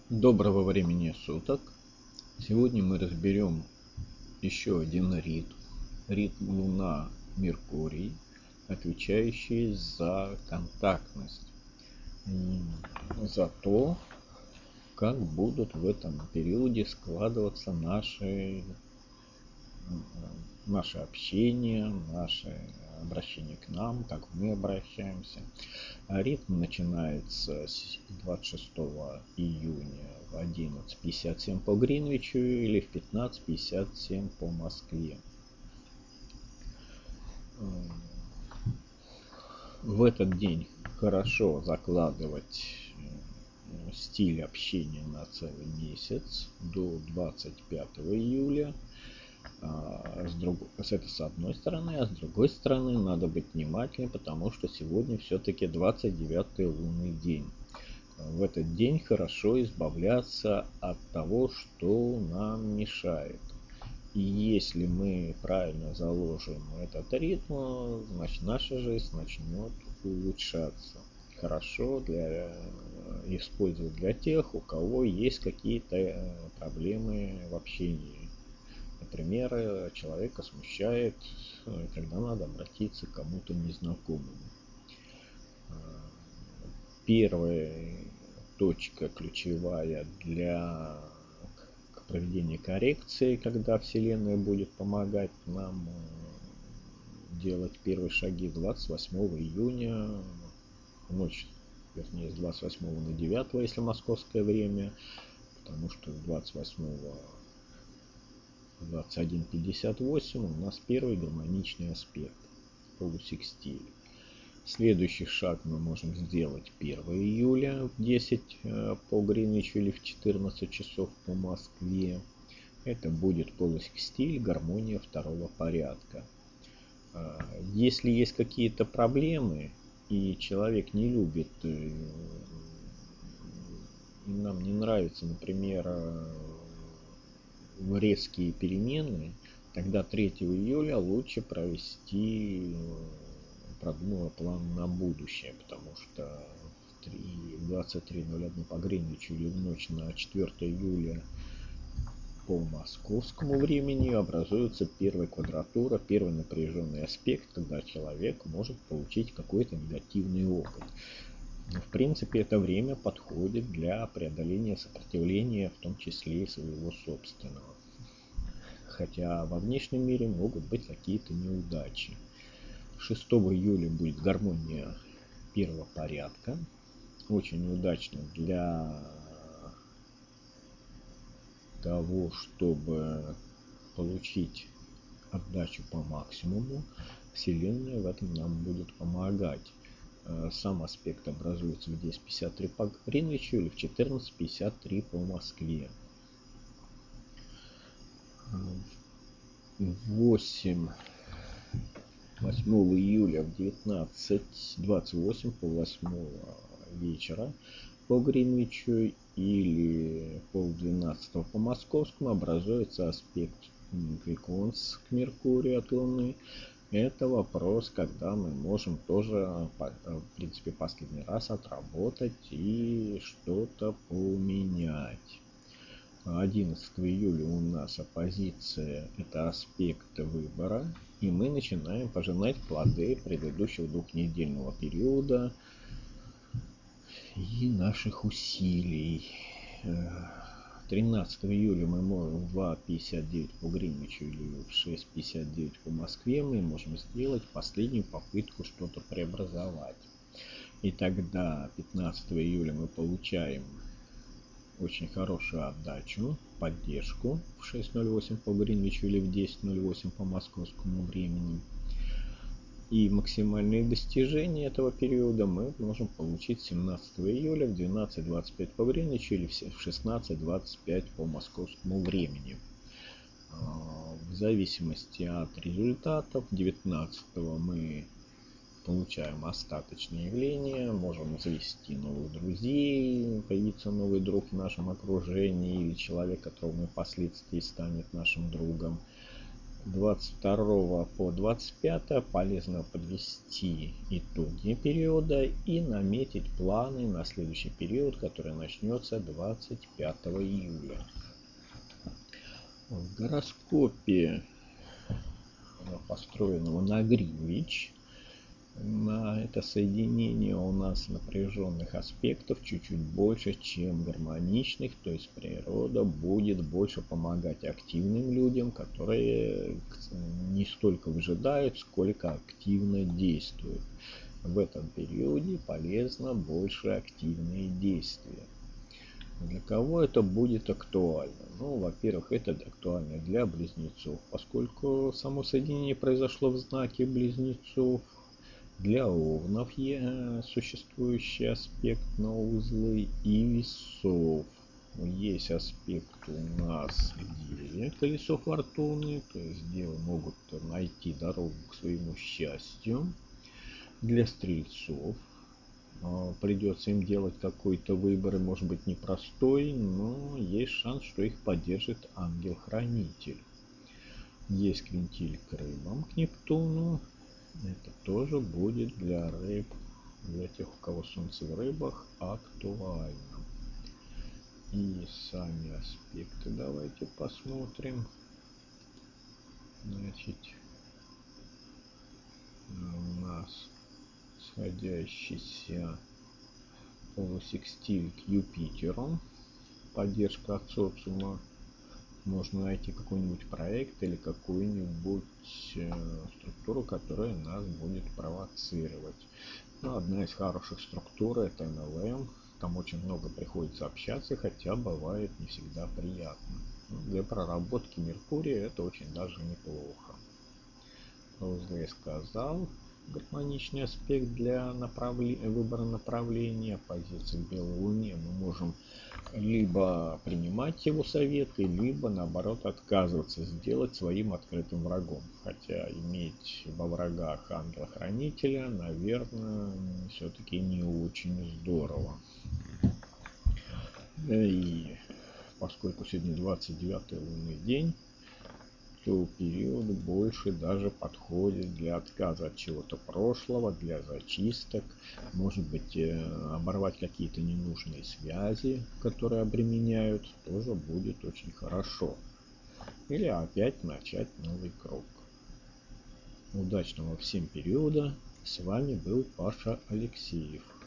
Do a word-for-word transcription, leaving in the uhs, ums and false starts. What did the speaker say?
Доброго времени суток! Сегодня мы разберем еще один ритм. Ритм Луна-Меркурий, отвечающий за контактность. За то, как будут в этом периоде складываться наши, наше общение, наше обращение к нам, как мы обращаемся. А ритм начинается с двадцать шестого июня в одиннадцать пятьдесят семь по Гринвичу или в пятнадцать пятьдесят семь по Москве. В этот день хорошо закладывать стиль общения на целый месяц до двадцать пятого июля. С, друг... Это с одной стороны, а с другой стороны надо быть внимательным, потому что сегодня все-таки двадцать девятый лунный день. В этот день хорошо избавляться от того, что нам мешает. И если мы правильно заложим этот ритм, значит наша жизнь начнет улучшаться. Хорошо для... использовать для тех, у кого есть какие-то проблемы в общении. Например, человека смущает, когда надо обратиться к кому-то незнакомому. Первая точка ключевая для проведения коррекции, когда Вселенная будет помогать нам делать первые шаги двадцать восьмого июня, ночь, вернее, с двадцать восьмого на девятое, если московское время, потому что двадцать восьмого двадцать один пятьдесят восемь у нас первый гармоничный аспект, полусекстиль. Следующий шаг мы можем сделать первого июля в десять по Гринвичу или в четырнадцать часов по Москве. Это будет полусекстиль, гармония второго порядка. Если есть какие-то проблемы и человек не любит, и нам не нравится, например, резкие перемены, тогда третьего июля лучше провести продумывая план на будущее, потому что в двадцать три ноль один по Гринвичу или в ночь на четвёртое июля по московскому времени образуется первая квадратура, первый напряженный аспект, когда человек может получить какой-то негативный опыт. В принципе, это время подходит для преодоления сопротивления, в том числе и своего собственного. Хотя во внешнем мире могут быть какие-то неудачи. шестого июля будет гармония первого порядка. Очень удачно для того, чтобы получить отдачу по максимуму. Вселенная в этом нам будет помогать. Сам аспект образуется в десять пятьдесят три по Гринвичу или в четырнадцать пятьдесят три по Москве. восемь восьмого июля в девятнадцать двадцать восемь по восьмого вечера по Гринвичу или пол двенадцатого по московскому образуется аспект Виконс к Меркурию от Луны. Это вопрос, когда мы можем тоже, в принципе, последний раз отработать и что-то поменять. одиннадцатого июля у нас оппозиция – это аспект выбора, и мы начинаем пожинать плоды предыдущего двухнедельного периода и наших усилий. тринадцатого июля мы можем в два пятьдесят девять по Гринвичу или в шесть пятьдесят девять по Москве мы можем сделать последнюю попытку что-то преобразовать. И тогда пятнадцатого июля мы получаем очень хорошую отдачу, поддержку в шесть ноль восемь по Гринвичу или в десять ноль восемь по московскому времени. И максимальные достижения этого периода мы можем получить семнадцатого июля в двенадцать двадцать пять по Гринвичу или в шестнадцать двадцать пять по московскому времени. В зависимости от результатов девятнадцатого мы получаем остаточные явления, можем завести новых друзей, появится новый друг в нашем окружении или человек, которого мы впоследствии станет нашим другом. двадцать второго по двадцать пятое полезно подвести итоги периода и наметить планы на следующий период, который начнется двадцать пятого июля. В гороскопе, построенного на Гринвич, на это соединение у нас напряженных аспектов чуть-чуть больше, чем гармоничных, то есть природа будет больше помогать активным людям, которые не столько выжидают, сколько активно действуют. В этом периоде полезно больше активные действия. Для кого это будет актуально? Ну, во-первых, это актуально для близнецов, поскольку само соединение произошло в знаке близнецов. Для овнов существующий аспект на узлы и весов. Есть аспект у нас, где колесо фортуны, то есть где могут найти дорогу к своему счастью. Для стрельцов придется им делать какой-то выбор, может быть непростой, но есть шанс, что их поддержит ангел-хранитель. Есть квинтиль к рыбам, к Нептуну. Это тоже будет для рыб, для тех, у кого солнце в рыбах, актуально. И сами аспекты давайте посмотрим. Значит, у нас сходящийся полусекстиль к Юпитеру, поддержка от социума. Можно найти какой-нибудь проект или какую-нибудь э, структуру, которая нас будет провоцировать. Но одна из хороших структур это эн эл эм. Там очень много приходится общаться, хотя бывает не всегда приятно. Для проработки Меркурия это очень даже неплохо. Узлы сказал. Гармоничный аспект для направления, выбора направления, позиции к Белой Луне. Мы можем либо принимать его советы, либо наоборот отказываться, сделать своим открытым врагом. Хотя иметь во врагах ангела-хранителя, наверное, все-таки не очень здорово. И поскольку сегодня двадцать девятый лунный день, то период больше даже подходит для отказа от чего-то прошлого, для зачисток, может быть оборвать какие-то ненужные связи, которые обременяют, тоже будет очень хорошо. Или опять начать новый круг. Удачного всем периода. С вами был Паша Алексеев.